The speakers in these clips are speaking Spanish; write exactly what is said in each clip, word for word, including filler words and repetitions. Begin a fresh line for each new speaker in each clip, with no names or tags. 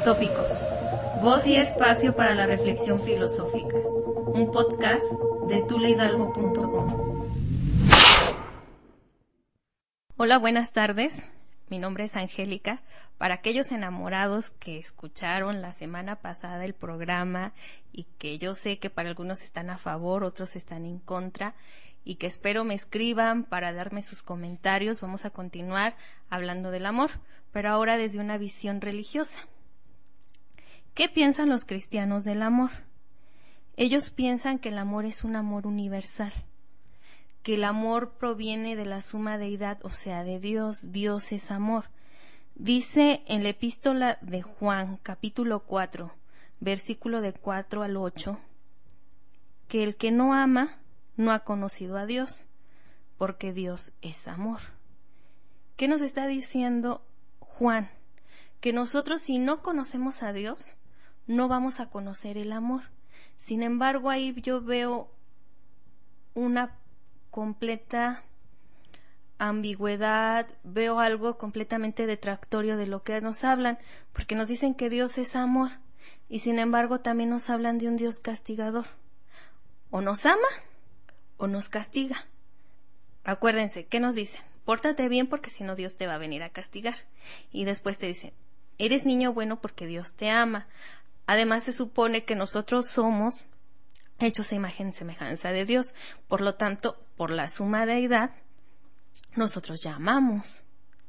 Tópicos. Voz y espacio para la reflexión filosófica. Un podcast de tule hidalgo punto com. Hola, buenas tardes. Mi nombre es Angélica. Para aquellos enamorados que escucharon la semana pasada el programa y que yo sé que para algunos están a favor, otros están en contra, y que espero me escriban para darme sus comentarios, vamos a continuar hablando del amor, pero ahora desde una visión religiosa. ¿Qué piensan los cristianos del amor? Ellos piensan que el amor es un amor universal, que el amor proviene de la suma deidad, o sea, de Dios. Dios es amor. Dice en la epístola de Juan, capítulo cuatro, versículo de cuatro al ocho, que el que no ama no ha conocido a Dios, porque Dios es amor. ¿Qué nos está diciendo Juan? Que nosotros, si no conocemos a Dios, no vamos a conocer el amor. Sin embargo, ahí yo veo una completa ambigüedad, veo algo completamente detractorio de lo que nos hablan, porque nos dicen que Dios es amor, y sin embargo también nos hablan de un Dios castigador. O nos ama o nos castiga. Acuérdense, ¿qué nos dicen? Pórtate bien porque si no Dios te va a venir a castigar. Y después te dicen, eres niño bueno porque Dios te ama. Además se supone que nosotros somos hechos a imagen y semejanza de Dios. Por lo tanto, por la suma deidad, nosotros ya amamos.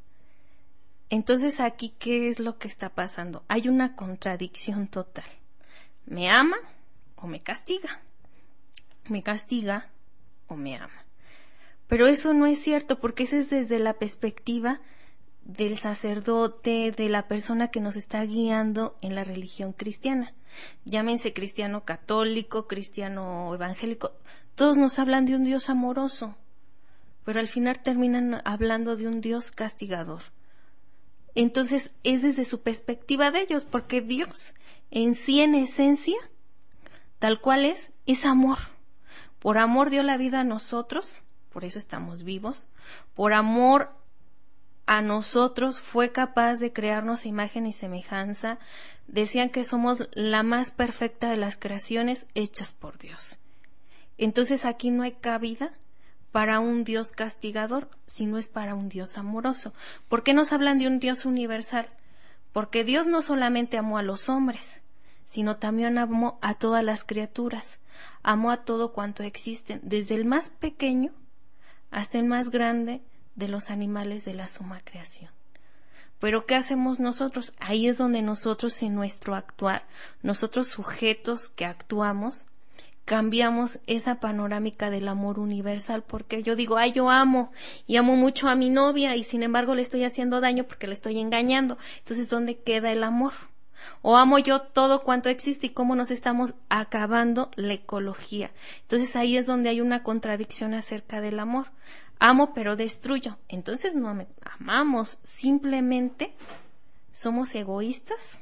Entonces aquí, ¿qué es lo que está pasando? Hay una contradicción total. ¿Me ama o me castiga? Me castiga o me ama. Pero eso no es cierto, porque eso es desde la perspectiva del sacerdote, de la persona que nos está guiando en la religión cristiana. Llámense cristiano católico, cristiano evangélico, todos nos hablan de un Dios amoroso, pero al final terminan hablando de un Dios castigador. Entonces es desde su perspectiva de ellos, porque Dios en sí, en esencia, tal cual es, es amor. Por amor dio la vida a nosotros, por eso estamos vivos. Por amor a nosotros fue capaz de crearnos a imagen y semejanza. Decían que somos la más perfecta de las creaciones hechas por Dios. Entonces aquí no hay cabida para un Dios castigador, sino es para un Dios amoroso. ¿Por qué nos hablan de un Dios universal? Porque Dios no solamente amó a los hombres, sino también amó a todas las criaturas, amó a todo cuanto existen, desde el más pequeño hasta el más grande de los animales de la suma creación. Pero ¿qué hacemos nosotros? Ahí es donde nosotros, en nuestro actuar, nosotros sujetos que actuamos, cambiamos esa panorámica del amor universal, porque yo digo, ay, yo amo y amo mucho a mi novia y sin embargo le estoy haciendo daño porque le estoy engañando. Entonces, ¿dónde queda el amor? O amo yo todo cuanto existe y cómo nos estamos acabando la ecología. Entonces ahí es donde hay una contradicción acerca del amor. Amo pero destruyo. Entonces no amamos, simplemente somos egoístas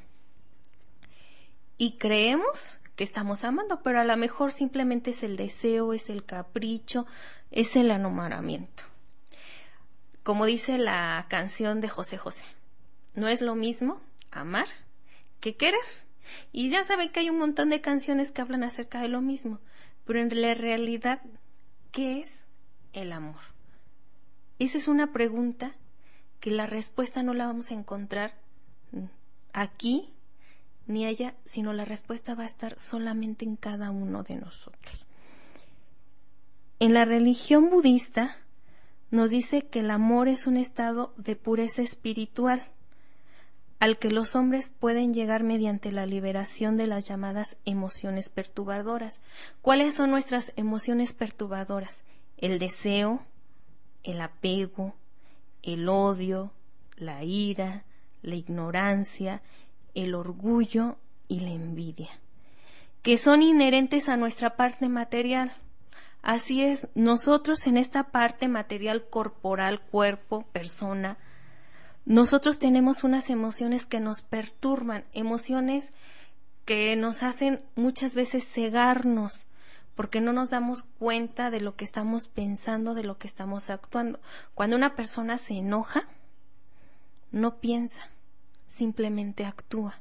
y creemos que estamos amando, pero a lo mejor simplemente es el deseo, es el capricho, es el enamoramiento. Como dice la canción de José José, no es lo mismo amar que querer. Y ya saben que hay un montón de canciones que hablan acerca de lo mismo, pero en la realidad, ¿qué es el amor? Esa es una pregunta que la respuesta no la vamos a encontrar aquí ni allá, sino la respuesta va a estar solamente en cada uno de nosotros. En la religión budista nos dice que el amor es un estado de pureza espiritual al que los hombres pueden llegar mediante la liberación de las llamadas emociones perturbadoras. ¿Cuáles son nuestras emociones perturbadoras? El deseo, el apego, el odio, la ira, la ignorancia, el orgullo y la envidia, que son inherentes a nuestra parte material. Así es, nosotros en esta parte material corporal, cuerpo, persona, nosotros tenemos unas emociones que nos perturban, emociones que nos hacen muchas veces cegarnos, porque no nos damos cuenta de lo que estamos pensando, de lo que estamos actuando. Cuando una persona se enoja, no piensa, simplemente actúa.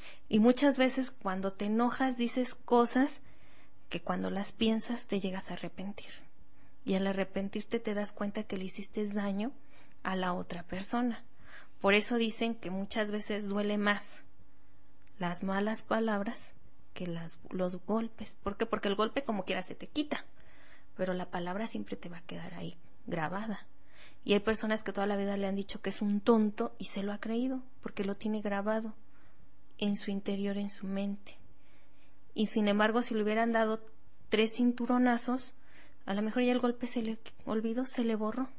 Y muchas veces cuando te enojas dices cosas que cuando las piensas te llegas a arrepentir. Y al arrepentirte te das cuenta que le hiciste daño a la otra persona. Por eso dicen que muchas veces duele más las malas palabras que las, los golpes. ¿Por qué? Porque el golpe como quiera se te quita, pero la palabra siempre te va a quedar ahí grabada. Y hay personas que toda la vida le han dicho que es un tonto y se lo ha creído porque lo tiene grabado en su interior, en su mente. Y sin embargo, si le hubieran dado tres cinturonazos, a lo mejor ya el golpe se le olvidó, se le borró.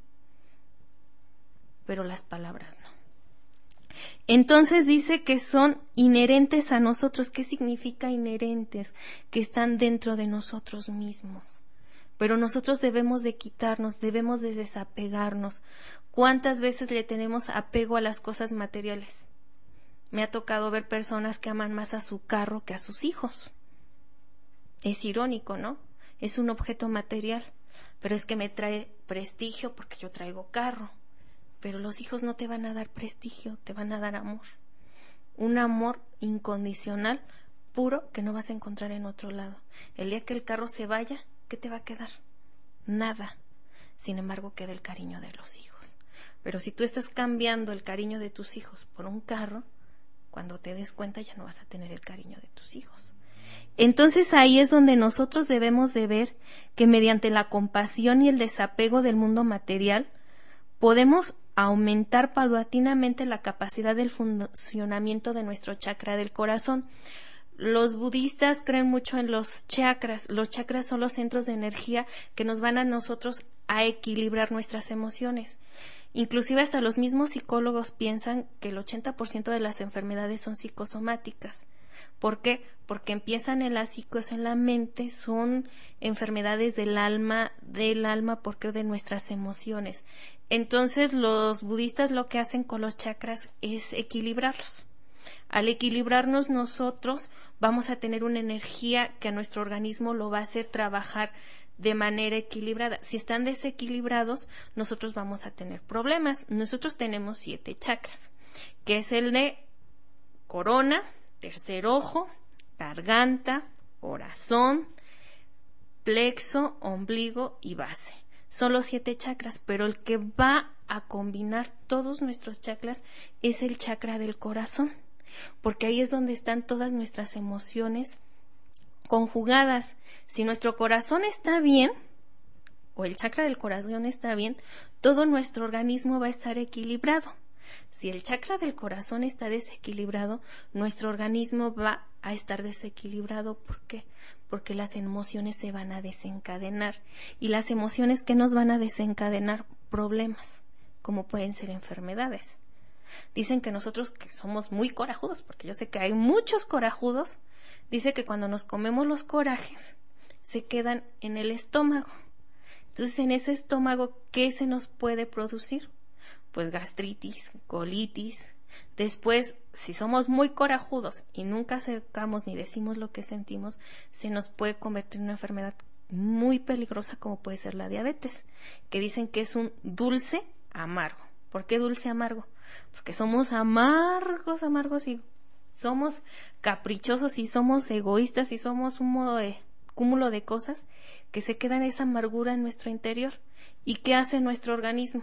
Pero las palabras no. Entonces dice que son inherentes a nosotros. ¿Qué significa inherentes? Que están dentro de nosotros mismos. Pero nosotros debemos de quitarnos, debemos de desapegarnos. ¿Cuántas veces le tenemos apego a las cosas materiales? Me ha tocado ver personas que aman más a su carro que a sus hijos. Es irónico, ¿no? Es un objeto material, pero es que me trae prestigio porque yo traigo carro. Pero los hijos no te van a dar prestigio, te van a dar amor. Un amor incondicional, puro, que no vas a encontrar en otro lado. El día que el carro se vaya, ¿qué te va a quedar? Nada. Sin embargo, queda el cariño de los hijos. Pero si tú estás cambiando el cariño de tus hijos por un carro, cuando te des cuenta ya no vas a tener el cariño de tus hijos. Entonces ahí es donde nosotros debemos de ver que mediante la compasión y el desapego del mundo material, podemos aumentar paulatinamente la capacidad del funcionamiento de nuestro chakra del corazón. Los budistas creen mucho en los chakras. Los chakras son los centros de energía que nos van a nosotros a equilibrar nuestras emociones. Inclusive hasta los mismos psicólogos piensan que el ochenta por ciento de las enfermedades son psicosomáticas. ¿Por qué? Porque empiezan en la psicos, en la mente, son enfermedades del alma, del alma porque de nuestras emociones. Entonces los budistas lo que hacen con los chakras es equilibrarlos. Al equilibrarnos nosotros vamos a tener una energía que a nuestro organismo lo va a hacer trabajar de manera equilibrada. Si están desequilibrados, nosotros vamos a tener problemas. Nosotros tenemos siete chakras, que es el de corona, tercer ojo, garganta, corazón, plexo, ombligo y base. Son los siete chakras, pero el que va a combinar todos nuestros chakras es el chakra del corazón, porque ahí es donde están todas nuestras emociones conjugadas. Si nuestro corazón está bien, o el chakra del corazón está bien, todo nuestro organismo va a estar equilibrado. Si el chakra del corazón está desequilibrado, nuestro organismo va a estar desequilibrado. ¿Por qué? Porque las emociones se van a desencadenar. Y las emociones que nos van a desencadenar problemas, como pueden ser enfermedades. Dicen que nosotros que somos muy corajudos, porque yo sé que hay muchos corajudos, dice que cuando nos comemos los corajes, se quedan en el estómago. Entonces, en ese estómago, ¿qué se nos puede producir? Pues gastritis, colitis. Después, si somos muy corajudos y nunca secamos ni decimos lo que sentimos, se nos puede convertir en una enfermedad muy peligrosa como puede ser la diabetes, que dicen que es un dulce amargo. ¿Por qué dulce amargo? Porque somos amargos, amargos y somos caprichosos y somos egoístas y somos un modo de cúmulo de cosas que se quedan esa amargura en nuestro interior. ¿Y qué hace nuestro organismo?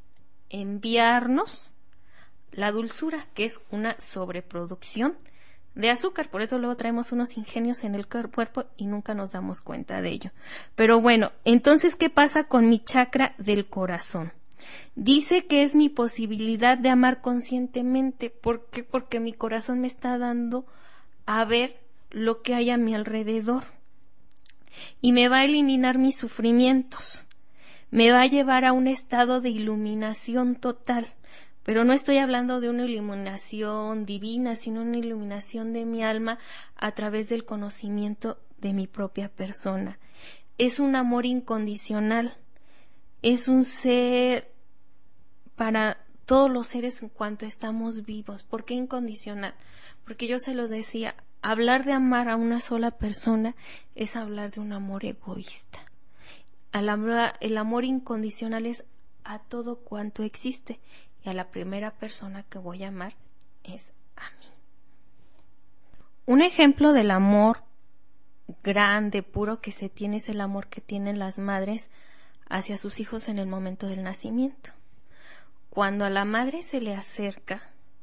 Enviarnos la dulzura, que es una sobreproducción de azúcar. Por eso luego traemos unos ingenios en el cuerpo y nunca nos damos cuenta de ello. Pero bueno, entonces, ¿qué pasa con mi chakra del corazón? Dice que es mi posibilidad de amar conscientemente. ¿Por qué? Porque mi corazón me está dando a ver lo que hay a mi alrededor y me va a eliminar mis sufrimientos. Me va a llevar a un estado de iluminación total, pero no estoy hablando de una iluminación divina, sino una iluminación de mi alma a través del conocimiento de mi propia persona. Es un amor incondicional, es un ser para todos los seres en cuanto estamos vivos. ¿Por qué incondicional? Porque yo se los decía, hablar de amar a una sola persona es hablar de un amor egoísta. Al hablar, el amor incondicional es a todo cuanto existe y a la primera persona que voy a amar es a mí. Un ejemplo del amor grande, puro que se tiene es el amor que tienen las madres hacia sus hijos en el momento del nacimiento. Cuando a la madre se le acerca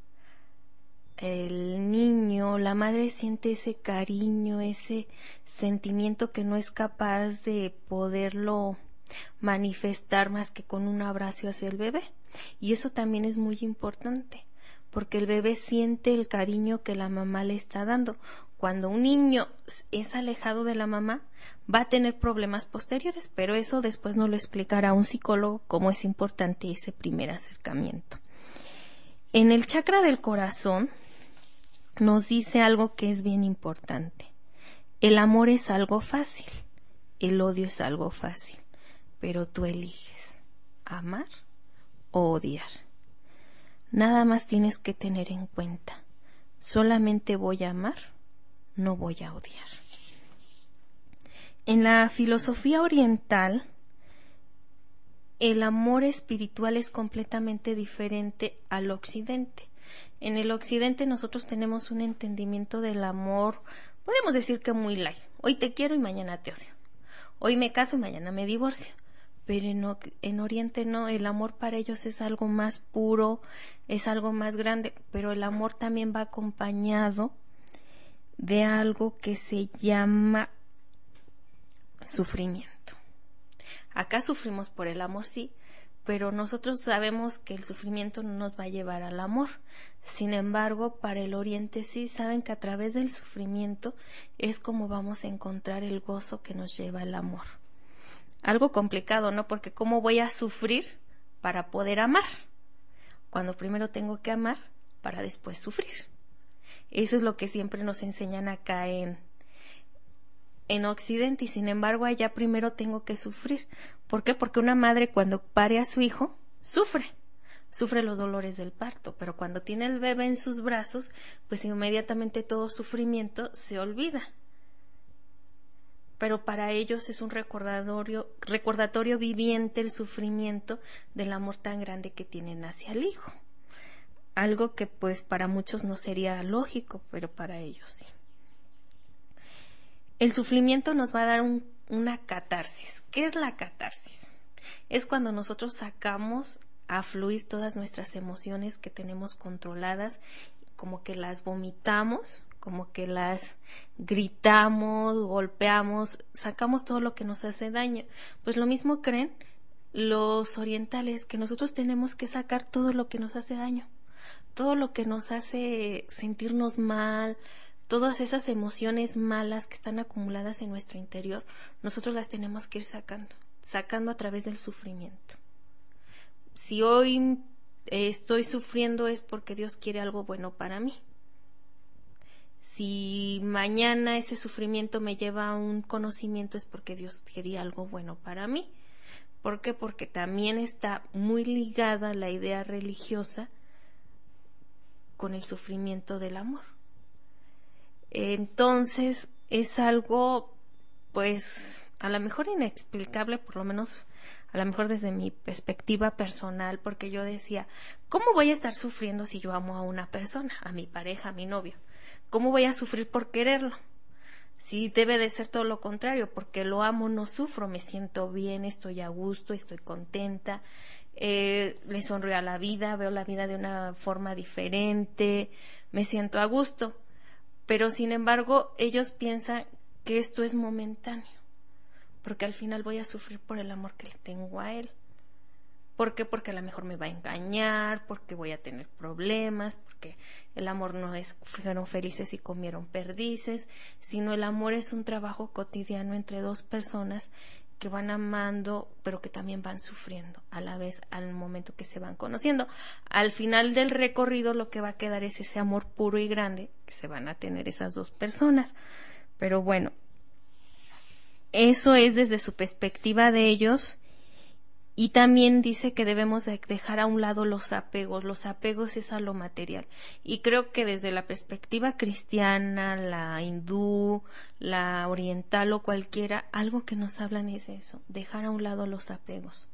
el niño, la madre siente ese cariño, ese sentimiento que no es capaz de poderlo manifestar más que con un abrazo hacia el bebé. Y eso también es muy importante, porque el bebé siente el cariño que la mamá le está dando. Cuando un niño es alejado de la mamá, va a tener problemas posteriores, pero eso después nos lo explicará un psicólogo, cómo es importante ese primer acercamiento. En el chakra del corazón nos dice algo que es bien importante. El amor es algo fácil, el odio es algo fácil, pero tú eliges amar o odiar. Nada más tienes que tener en cuenta, solamente voy a amar, no voy a odiar. En la filosofía oriental, el amor espiritual es completamente diferente al occidente. En el occidente nosotros tenemos un entendimiento del amor, podemos decir que muy light. Hoy te quiero y mañana te odio. Hoy me caso y mañana me divorcio. Pero en, en Oriente no, el amor para ellos es algo más puro, es algo más grande, pero el amor también va acompañado de algo que se llama sufrimiento. Acá sufrimos por el amor, sí, pero nosotros sabemos que el sufrimiento no nos va a llevar al amor. Sin embargo, para el Oriente sí saben que a través del sufrimiento es como vamos a encontrar el gozo que nos lleva al amor. Algo complicado, ¿no? Porque ¿cómo voy a sufrir para poder amar? Cuando primero tengo que amar para después sufrir. Eso es lo que siempre nos enseñan acá en, en Occidente, y sin embargo allá primero tengo que sufrir. ¿Por qué? Porque una madre cuando pare a su hijo sufre, sufre los dolores del parto, pero cuando tiene el bebé en sus brazos, pues inmediatamente todo sufrimiento se olvida. Pero para ellos es un recordatorio, recordatorio viviente el sufrimiento del amor tan grande que tienen hacia el hijo. Algo que pues para muchos no sería lógico, pero para ellos sí. El sufrimiento nos va a dar un, una catarsis. ¿Qué es la catarsis? Es cuando nosotros sacamos a fluir todas nuestras emociones que tenemos controladas, como que las vomitamos, como que las gritamos, golpeamos, sacamos todo lo que nos hace daño. Pues lo mismo creen los orientales, que nosotros tenemos que sacar todo lo que nos hace daño, todo lo que nos hace sentirnos mal, todas esas emociones malas que están acumuladas en nuestro interior, nosotros las tenemos que ir sacando, sacando a través del sufrimiento. Si hoy eh, estoy sufriendo es porque Dios quiere algo bueno para mí. Si mañana ese sufrimiento me lleva a un conocimiento es porque Dios quería algo bueno para mí. ¿Por qué? Porque también está muy ligada la idea religiosa con el sufrimiento del amor. Entonces es algo, pues, a lo mejor inexplicable, por lo menos a lo mejor desde mi perspectiva personal, porque yo decía, ¿cómo voy a estar sufriendo si yo amo a una persona, a mi pareja, a mi novio? ¿Cómo voy a sufrir por quererlo? Sí, debe de ser todo lo contrario, porque lo amo, no sufro, me siento bien, estoy a gusto, estoy contenta, eh, le sonrío a la vida, veo la vida de una forma diferente, me siento a gusto. Pero sin embargo, ellos piensan que esto es momentáneo, porque al final voy a sufrir por el amor que le tengo a él. ¿Por qué? Porque a lo mejor me va a engañar, porque voy a tener problemas, porque el amor no es fueron felices y comieron perdices, sino el amor es un trabajo cotidiano entre dos personas que van amando, pero que también van sufriendo a la vez al momento que se van conociendo. Al final del recorrido lo que va a quedar es ese amor puro y grande que se van a tener esas dos personas. Pero bueno, eso es desde su perspectiva de ellos. Y también dice que debemos de dejar a un lado los apegos. Los apegos es a lo material. Y creo que desde la perspectiva cristiana, la hindú, la oriental o cualquiera, algo que nos hablan es eso, dejar a un lado los apegos.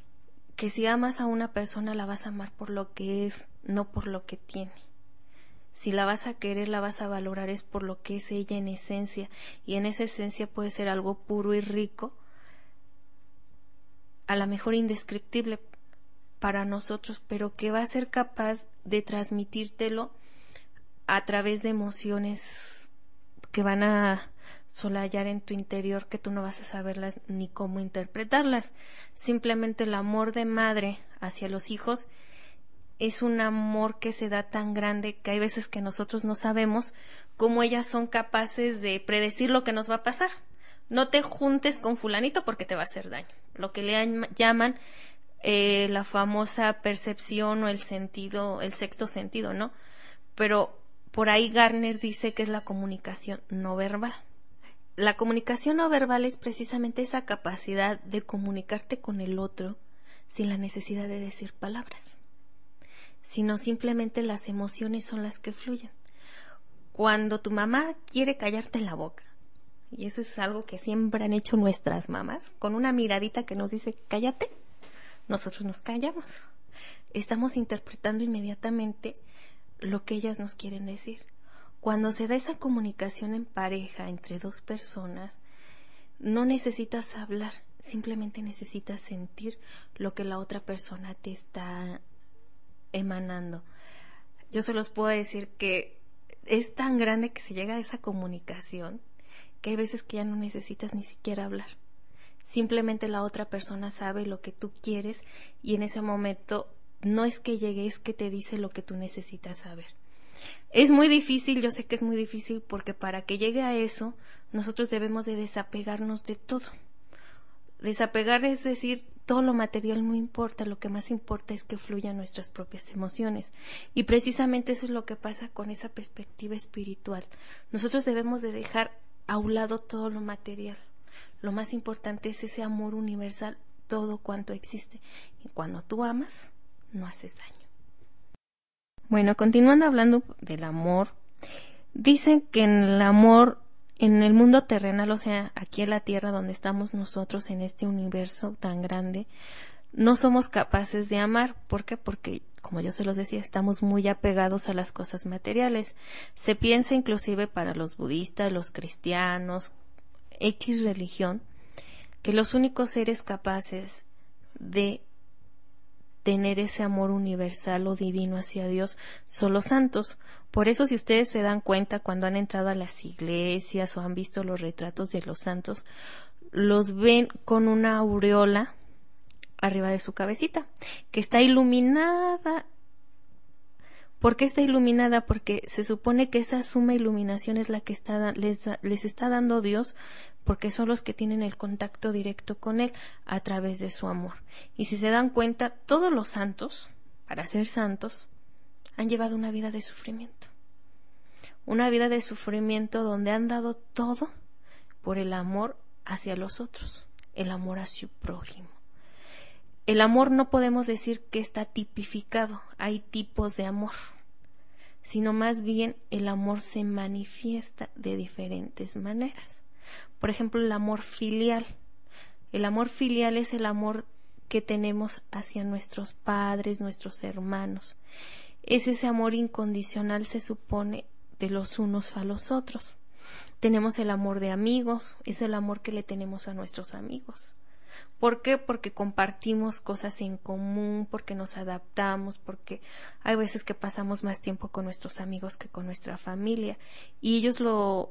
Que si amas a una persona la vas a amar por lo que es, no por lo que tiene. Si la vas a querer, la vas a valorar, es por lo que es ella en esencia, y en esa esencia puede ser algo puro y rico, a lo mejor indescriptible para nosotros, pero que va a ser capaz de transmitírtelo a través de emociones que van a solallar en tu interior, que tú no vas a saberlas ni cómo interpretarlas. Simplemente el amor de madre hacia los hijos es un amor que se da tan grande que hay veces que nosotros no sabemos cómo ellas son capaces de predecir lo que nos va a pasar. No te juntes con fulanito porque te va a hacer daño. Lo que le llaman eh, la famosa percepción o el sentido, el sexto sentido, ¿no? Pero por ahí Gardner dice que es la comunicación no verbal. La comunicación no verbal es precisamente esa capacidad de comunicarte con el otro sin la necesidad de decir palabras, sino simplemente las emociones son las que fluyen. Cuando tu mamá quiere callarte la boca, y eso es algo que siempre han hecho nuestras mamás, con una miradita que nos dice cállate, nosotros nos callamos. Estamos interpretando inmediatamente lo que ellas nos quieren decir. Cuando se da esa comunicación en pareja entre dos personas, no necesitas hablar, simplemente necesitas sentir lo que la otra persona te está emanando. Yo se los puedo decir que es tan grande que se llega a esa comunicación que hay veces que ya no necesitas ni siquiera hablar. Simplemente la otra persona sabe lo que tú quieres y en ese momento no es que llegue, es que te dice lo que tú necesitas saber. Es muy difícil, yo sé que es muy difícil porque para que llegue a eso nosotros debemos de desapegarnos de todo. Desapegar es decir, todo lo material no importa, lo que más importa es que fluyan nuestras propias emociones. Y precisamente eso es lo que pasa con esa perspectiva espiritual. Nosotros debemos de dejar a un lado todo lo material. Lo más importante es ese amor universal, todo cuanto existe. Y cuando tú amas, no haces daño. Bueno, continuando hablando del amor, dicen que en el amor, en el mundo terrenal, o sea, aquí en la tierra donde estamos nosotros, en este universo tan grande, no somos capaces de amar. ¿Por qué? Porque, como yo se los decía, estamos muy apegados a las cosas materiales. Se piensa inclusive para los budistas, los cristianos, X religión, que los únicos seres capaces de tener ese amor universal o divino hacia Dios son los santos. Por eso, si ustedes se dan cuenta cuando han entrado a las iglesias o han visto los retratos de los santos, los ven con una aureola arriba de su cabecita, que está iluminada. ¿Por qué está iluminada? Porque se supone que esa suma iluminación es la que está, les, les está dando Dios, porque son los que tienen el contacto directo con Él a través de su amor. Y si se dan cuenta, todos los santos, para ser santos, han llevado una vida de sufrimiento. Una vida de sufrimiento donde han dado todo por el amor hacia los otros, el amor a su prójimo. El amor no podemos decir que está tipificado, hay tipos de amor, sino más bien el amor se manifiesta de diferentes maneras. Por ejemplo, el amor filial. El amor filial es el amor que tenemos hacia nuestros padres, nuestros hermanos. Es ese amor incondicional, se supone, de los unos a los otros. Tenemos el amor de amigos, es el amor que le tenemos a nuestros amigos. ¿Por qué? Porque compartimos cosas en común, porque nos adaptamos, porque hay veces que pasamos más tiempo con nuestros amigos que con nuestra familia y ellos lo,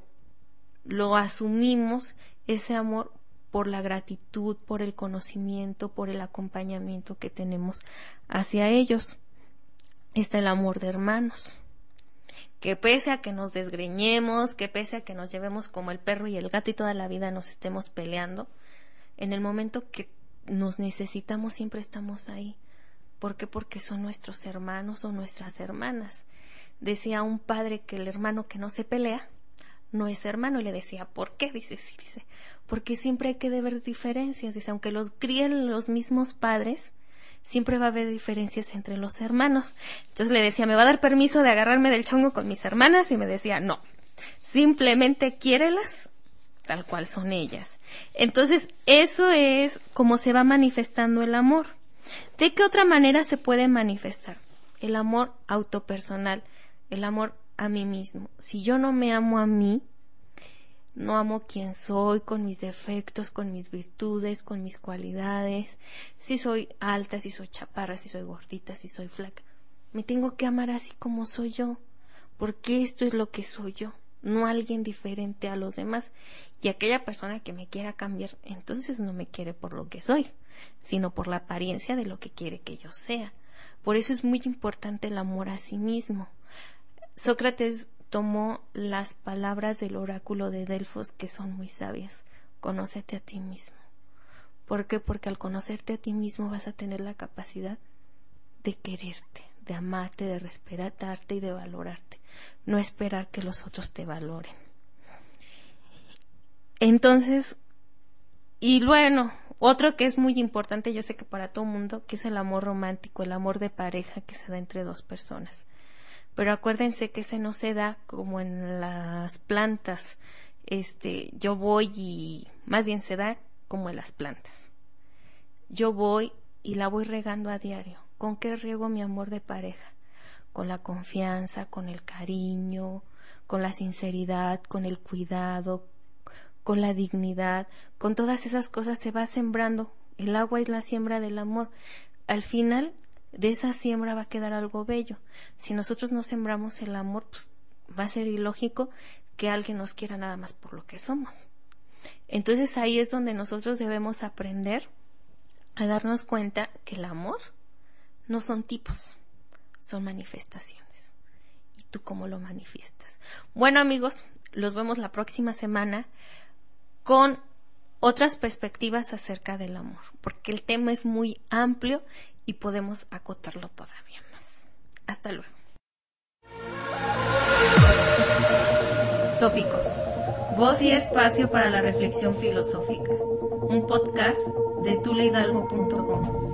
lo asumimos, ese amor, por la gratitud, por el conocimiento, por el acompañamiento que tenemos hacia ellos. Está el amor de hermanos, que pese a que nos desgreñemos, que pese a que nos llevemos como el perro y el gato y toda la vida nos estemos peleando, en el momento que nos necesitamos siempre estamos ahí. ¿Por qué? Porque son nuestros hermanos o nuestras hermanas. Decía un padre que el hermano que no se pelea no es hermano, y le decía, ¿por qué? Dice, sí, dice, porque siempre hay que ver diferencias. Dice, aunque los críen los mismos padres, siempre va a haber diferencias entre los hermanos. Entonces le decía, ¿me va a dar permiso de agarrarme del chongo con mis hermanas? Y me decía, no, simplemente quiérelas tal cual son ellas. Entonces, eso es como se va manifestando el amor. ¿De qué otra manera se puede manifestar? El amor autopersonal, el amor a mí mismo. Si yo no me amo a mí, no amo quién soy, con mis defectos, con mis virtudes, con mis cualidades, si soy alta, si soy chaparra, si soy gordita, si soy flaca. Me tengo que amar así como soy yo, porque esto es lo que soy yo, no alguien diferente a los demás. Y aquella persona que me quiera cambiar, entonces no me quiere por lo que soy, sino por la apariencia de lo que quiere que yo sea. Por eso es muy importante el amor a sí mismo. Sócrates tomó las palabras del oráculo de Delfos, que son muy sabias. Conócete a ti mismo. ¿Por qué? Porque al conocerte a ti mismo vas a tener la capacidad de quererte, de amarte, de respetarte y de valorarte. No esperar que los otros te valoren. Entonces, y bueno, otro que es muy importante, yo sé que para todo mundo, que es el amor romántico, el amor de pareja que se da entre dos personas. Pero acuérdense que ese no se da como en las plantas. Este, yo voy y más bien se da como en las plantas. Yo voy y la voy regando a diario. ¿Con qué riego mi amor de pareja? Con la confianza, con el cariño, con la sinceridad, con el cuidado, con la dignidad, con todas esas cosas se va sembrando. El agua es la siembra del amor. Al final de esa siembra va a quedar algo bello. Si nosotros no sembramos el amor, pues va a ser ilógico que alguien nos quiera nada más por lo que somos. Entonces ahí es donde nosotros debemos aprender a darnos cuenta que el amor no son tipos, son manifestaciones. ¿Y tú cómo lo manifiestas? Bueno, amigos, los vemos la próxima semana con otras perspectivas acerca del amor, porque el tema es muy amplio y podemos acotarlo todavía más. Hasta luego. Tópicos. Voz y espacio para la reflexión filosófica. Un podcast de tule hidalgo punto com.